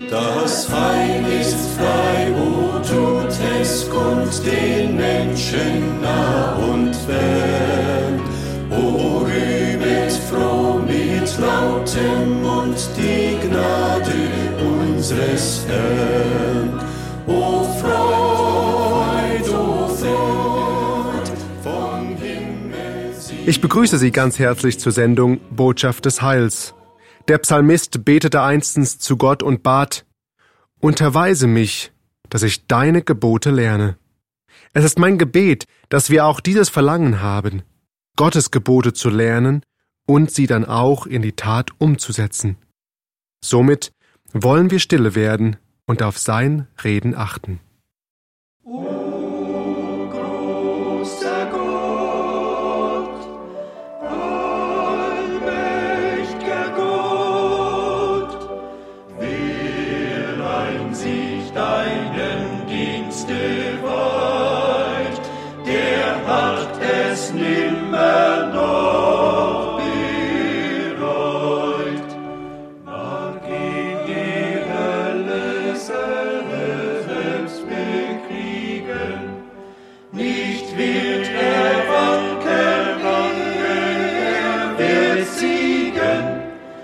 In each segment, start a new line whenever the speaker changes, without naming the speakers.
Das Heil ist frei, o tut es kund den Menschen nah und fern. O rühmet froh mit lautem Mund die Gnade unseres Herrn. O Freud vom Himmel.
Ich begrüße Sie ganz herzlich zur Sendung Botschaft des Heils. Der Psalmist betete einstens zu Gott und bat: Unterweise mich, dass ich deine Gebote lerne. Es ist mein Gebet, dass wir auch dieses Verlangen haben, Gottes Gebote zu lernen und sie dann auch in die Tat umzusetzen. Somit wollen wir stille werden und auf sein Reden achten.
Deinen Dienste weicht, der hat es nimmer noch bereut. Mag ihn die Hölle selbst bekriegen, nicht wird er wanken, er wird siegen.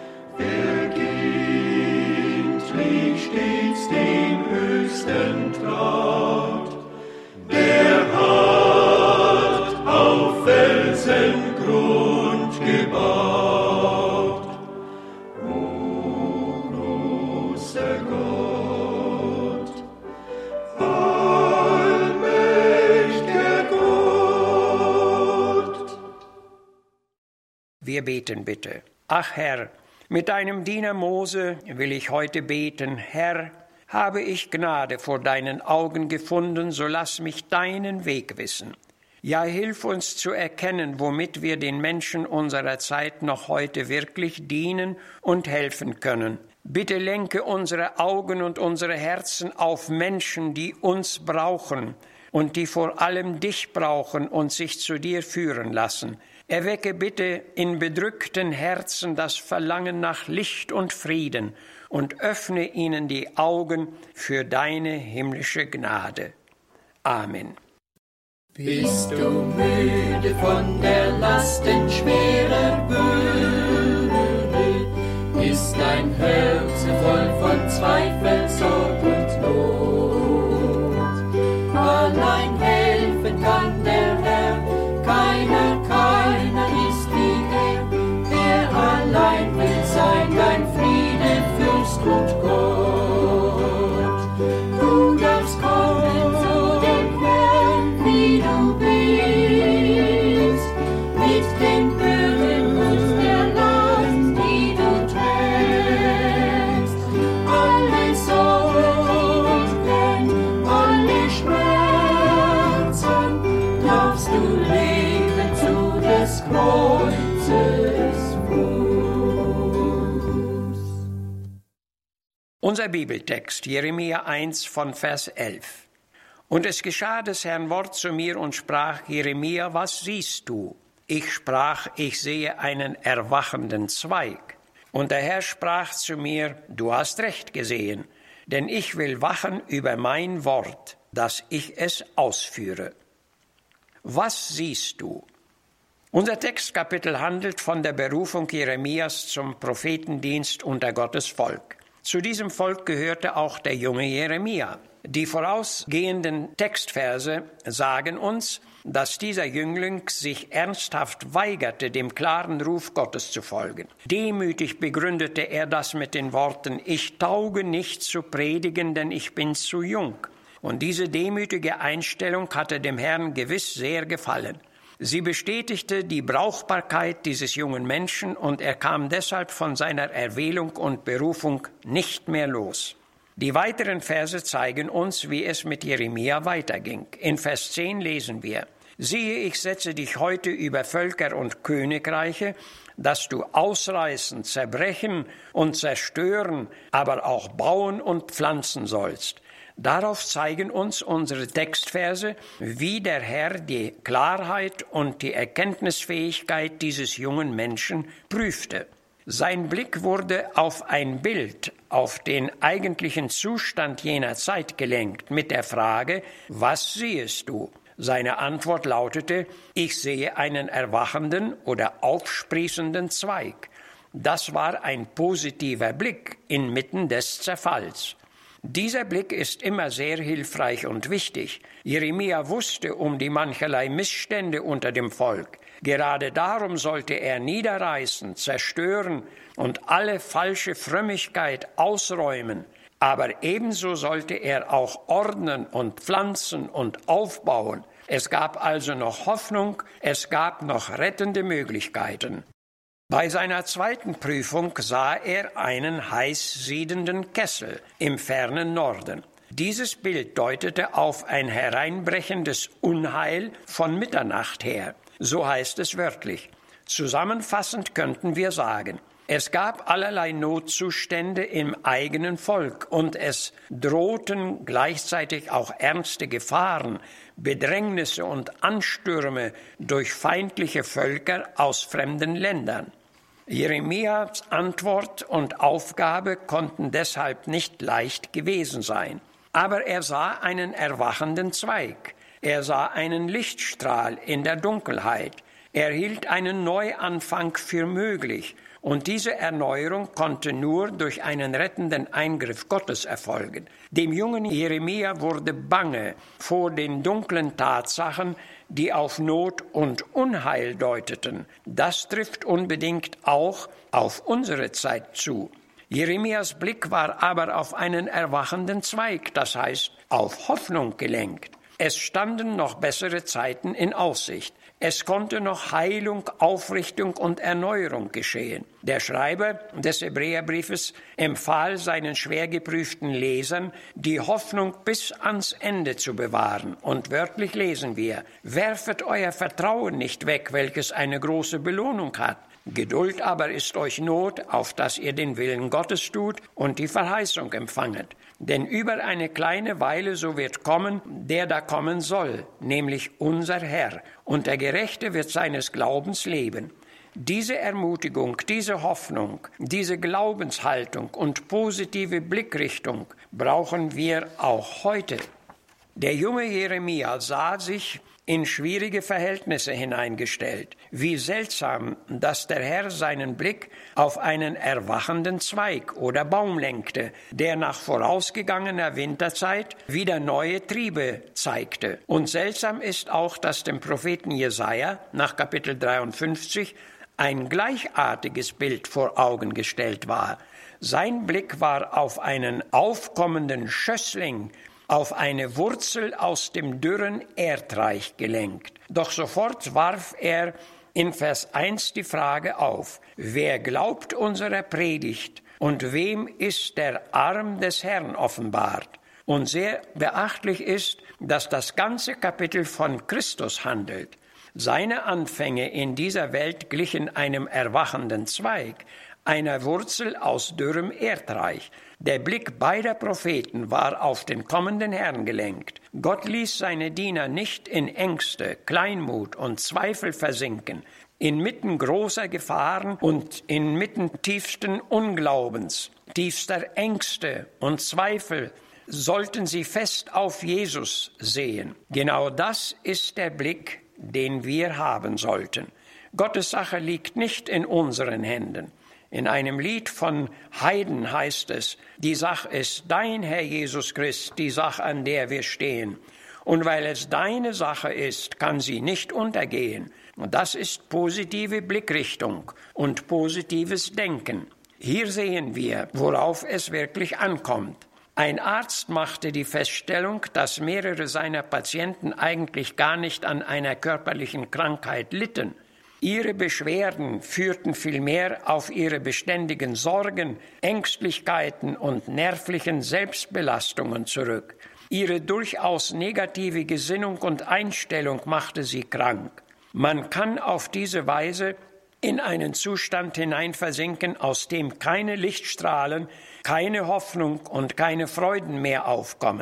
Vergeblich stets dem Höchsten traut, der hat auf Felsengrund gebaut. O großer Gott, allmächtiger Gott.
Wir beten bitte. Ach Herr, mit deinem Diener Mose will ich heute beten. Herr, habe ich Gnade vor deinen Augen gefunden, so lass mich deinen Weg wissen. Ja, hilf uns zu erkennen, womit wir den Menschen unserer Zeit noch heute wirklich dienen und helfen können. Bitte lenke unsere Augen und unsere Herzen auf Menschen, die uns brauchen und die vor allem dich brauchen und sich zu dir führen lassen. Erwecke bitte in bedrückten Herzen das Verlangen nach Licht und Frieden und öffne ihnen die Augen für deine himmlische Gnade. Amen.
Bist du müde von der lastenschwerer Bürde? Ist dein Herz voll von Zweifel, Sorg und Not? Allein helfen kann der Herr, keiner ist wie er, der allein will sein, dein Friede, Fürst und Gott. Du darfst kommen zu dem Herrn, wie du bist, mit den Bürden und der Last, die du trägst. Alle Sorgen, alle Schmerzen darfst du legen zu des Kreuzes Fuß.
Unser Bibeltext, Jeremia 1 von Vers 11. Und es geschah des Herrn Wort zu mir und sprach: Jeremia, was siehst du? Ich sprach: Ich sehe einen erwachenden Zweig. Und der Herr sprach zu mir: Du hast recht gesehen, denn ich will wachen über mein Wort, dass ich es ausführe. Was siehst du? Unser Textkapitel handelt von der Berufung Jeremias zum Prophetendienst unter Gottes Volk. Zu diesem Volk gehörte auch der junge Jeremia. Die vorausgehenden Textverse sagen uns, dass dieser Jüngling sich ernsthaft weigerte, dem klaren Ruf Gottes zu folgen. Demütig begründete er das mit den Worten: Ich tauge nicht zu predigen, denn ich bin zu jung. Und diese demütige Einstellung hatte dem Herrn gewiss sehr gefallen. Sie bestätigte die Brauchbarkeit dieses jungen Menschen und er kam deshalb von seiner Erwählung und Berufung nicht mehr los. Die weiteren Verse zeigen uns, wie es mit Jeremia weiterging. In Vers 10 lesen wir: Siehe, ich setze dich heute über Völker und Königreiche, dass du ausreißen, zerbrechen und zerstören, aber auch bauen und pflanzen sollst. Darauf zeigen uns unsere Textverse, wie der Herr die Klarheit und die Erkenntnisfähigkeit dieses jungen Menschen prüfte. Sein Blick wurde auf ein Bild, auf den eigentlichen Zustand jener Zeit gelenkt, mit der Frage, was siehest du? Seine Antwort lautete, ich sehe einen erwachenden oder aufsprießenden Zweig. Das war ein positiver Blick inmitten des Zerfalls. Dieser Blick ist immer sehr hilfreich und wichtig. Jeremia wusste um die mancherlei Missstände unter dem Volk. Gerade darum sollte er niederreißen, zerstören und alle falsche Frömmigkeit ausräumen. Aber ebenso sollte er auch ordnen und pflanzen und aufbauen. Es gab also noch Hoffnung, es gab noch rettende Möglichkeiten. Bei seiner zweiten Prüfung sah er einen heiß siedenden Kessel im fernen Norden. Dieses Bild deutete auf ein hereinbrechendes Unheil von Mitternacht her. So heißt es wörtlich. Zusammenfassend könnten wir sagen, es gab allerlei Notzustände im eigenen Volk und es drohten gleichzeitig auch ernste Gefahren, Bedrängnisse und Anstürme durch feindliche Völker aus fremden Ländern. Jeremias Antwort und Aufgabe konnten deshalb nicht leicht gewesen sein. Aber er sah einen erwachenden Zweig. Er sah einen Lichtstrahl in der Dunkelheit. Er hielt einen Neuanfang für möglich. Und diese Erneuerung konnte nur durch einen rettenden Eingriff Gottes erfolgen. Dem jungen Jeremia wurde bange vor den dunklen Tatsachen, die auf Not und Unheil deuteten. Das trifft unbedingt auch auf unsere Zeit zu. Jeremias Blick war aber auf einen erwachenden Zweig, das heißt auf Hoffnung gelenkt. Es standen noch bessere Zeiten in Aussicht. Es konnte noch Heilung, Aufrichtung und Erneuerung geschehen. Der Schreiber des Hebräerbriefes empfahl seinen schwer geprüften Lesern, die Hoffnung bis ans Ende zu bewahren. Und wörtlich lesen wir, werfet euer Vertrauen nicht weg, welches eine große Belohnung hat. Geduld aber ist euch Not, auf dass ihr den Willen Gottes tut und die Verheißung empfanget. Denn über eine kleine Weile so wird kommen, der da kommen soll, nämlich unser Herr, und der Gerechte wird seines Glaubens leben. Diese Ermutigung, diese Hoffnung, diese Glaubenshaltung und positive Blickrichtung brauchen wir auch heute. Der junge Jeremia sah sich in schwierige Verhältnisse hineingestellt. Wie seltsam, dass der Herr seinen Blick auf einen erwachenden Zweig oder Baum lenkte, der nach vorausgegangener Winterzeit wieder neue Triebe zeigte. Und seltsam ist auch, dass dem Propheten Jesaja nach Kapitel 53 ein gleichartiges Bild vor Augen gestellt war. Sein Blick war auf einen aufkommenden Schössling, auf eine Wurzel aus dem dürren Erdreich gelenkt. Doch sofort warf er in Vers 1 die Frage auf, wer glaubt unserer Predigt und wem ist der Arm des Herrn offenbart? Und sehr beachtlich ist, dass das ganze Kapitel von Christus handelt. Seine Anfänge in dieser Welt glichen einem erwachenden Zweig, einer Wurzel aus dürrem Erdreich. Der Blick beider Propheten war auf den kommenden Herrn gelenkt. Gott ließ seine Diener nicht in Ängste, Kleinmut und Zweifel versinken. Inmitten großer Gefahren und inmitten tiefsten Unglaubens, tiefster Ängste und Zweifel sollten sie fest auf Jesus sehen. Genau das ist der Blick, den wir haben sollten. Gottes Sache liegt nicht in unseren Händen. In einem Lied von Haydn heißt es, die Sache ist dein, Herr Jesus Christ, die Sache, an der wir stehen. Und weil es deine Sache ist, kann sie nicht untergehen. Und das ist positive Blickrichtung und positives Denken. Hier sehen wir, worauf es wirklich ankommt. Ein Arzt machte die Feststellung, dass mehrere seiner Patienten eigentlich gar nicht an einer körperlichen Krankheit litten. Ihre Beschwerden führten vielmehr auf ihre beständigen Sorgen, Ängstlichkeiten und nervlichen Selbstbelastungen zurück. Ihre durchaus negative Gesinnung und Einstellung machte sie krank. Man kann auf diese Weise in einen Zustand hineinversinken, aus dem keine Lichtstrahlen, keine Hoffnung und keine Freuden mehr aufkommen.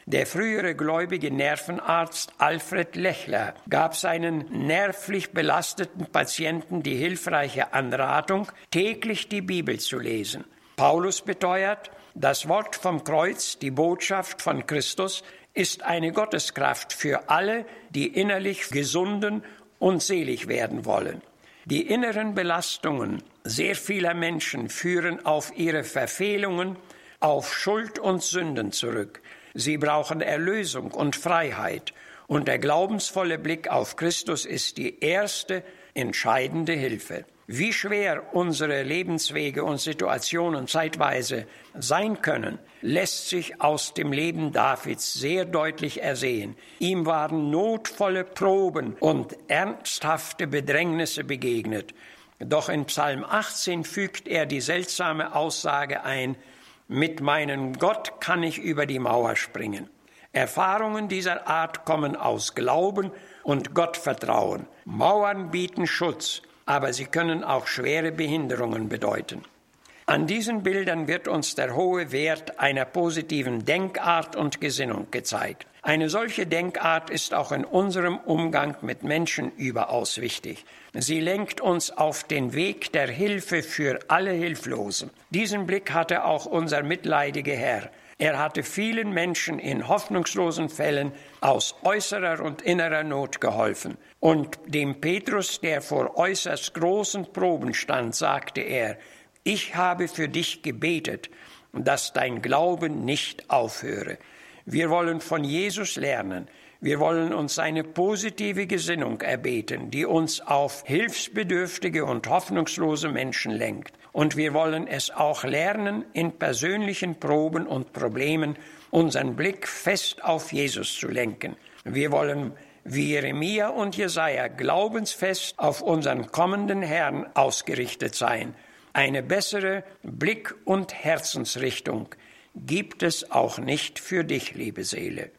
Der frühere gläubige Nervenarzt Alfred Lechler gab seinen nervlich belasteten Patienten die hilfreiche Anratung, täglich die Bibel zu lesen. Paulus beteuert, das Wort vom Kreuz, die Botschaft von Christus, ist eine Gotteskraft für alle, die innerlich gesunden und selig werden wollen. Die inneren Belastungen sehr vieler Menschen führen auf ihre Verfehlungen, auf Schuld und Sünden zurück. Sie brauchen Erlösung und Freiheit, und der glaubensvolle Blick auf Christus ist die erste, entscheidende Hilfe. Wie schwer unsere Lebenswege und Situationen zeitweise sein können, lässt sich aus dem Leben Davids sehr deutlich ersehen. Ihm waren notvolle Proben und ernsthafte Bedrängnisse begegnet. Doch in Psalm 18 fügt er die seltsame Aussage ein: Mit meinem Gott kann ich über die Mauer springen. Erfahrungen dieser Art kommen aus Glauben und Gottvertrauen. Mauern bieten Schutz, aber sie können auch schwere Behinderungen bedeuten. An diesen Bildern wird uns der hohe Wert einer positiven Denkart und Gesinnung gezeigt. Eine solche Denkart ist auch in unserem Umgang mit Menschen überaus wichtig. Sie lenkt uns auf den Weg der Hilfe für alle Hilflosen. Diesen Blick hatte auch unser mitleidiger Herr. Er hatte vielen Menschen in hoffnungslosen Fällen aus äußerer und innerer Not geholfen. Und dem Petrus, der vor äußerst großen Proben stand, sagte er: Ich habe für dich gebetet, dass dein Glauben nicht aufhöre. Wir wollen von Jesus lernen. Wir wollen uns seine positive Gesinnung erbeten, die uns auf hilfsbedürftige und hoffnungslose Menschen lenkt. Und wir wollen es auch lernen, in persönlichen Proben und Problemen unseren Blick fest auf Jesus zu lenken. Wir wollen wie Jeremia und Jesaja glaubensfest auf unseren kommenden Herrn ausgerichtet sein. Eine bessere Blick- und Herzensrichtung gibt es auch nicht für dich, liebe Seele.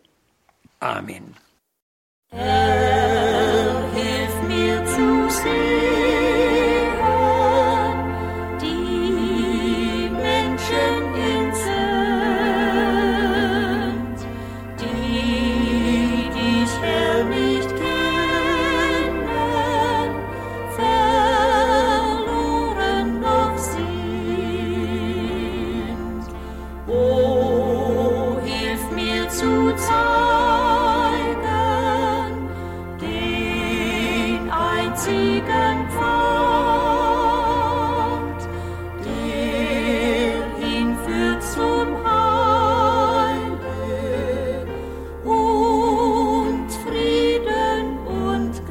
Amen.
Herr, hilf mir zu sehen, die Menschen sind, die dich, Herr, nicht kennen, verloren noch sind. O, hilf mir zu zeigen den einzigen Pfad, der hinführt zum Heile und Frieden und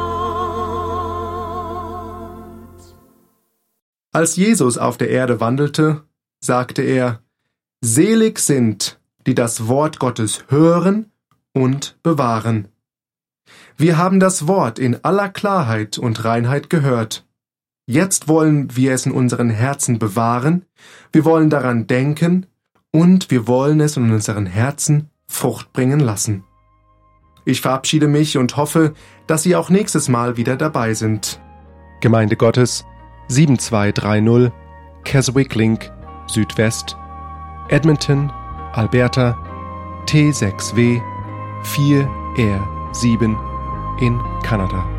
Gnad.
Als Jesus auf der Erde wandelte, sagte er: Selig sind, die das Wort Gottes hören und bewahren. Wir haben das Wort in aller Klarheit und Reinheit gehört. Jetzt wollen wir es in unseren Herzen bewahren, wir wollen daran denken und wir wollen es in unseren Herzen Frucht bringen lassen. Ich verabschiede mich und hoffe, dass Sie auch nächstes Mal wieder dabei sind. Gemeinde Gottes 7230 Keswick Link, Südwest, Edmonton, Alberta, T6W 4R7 in Kanada.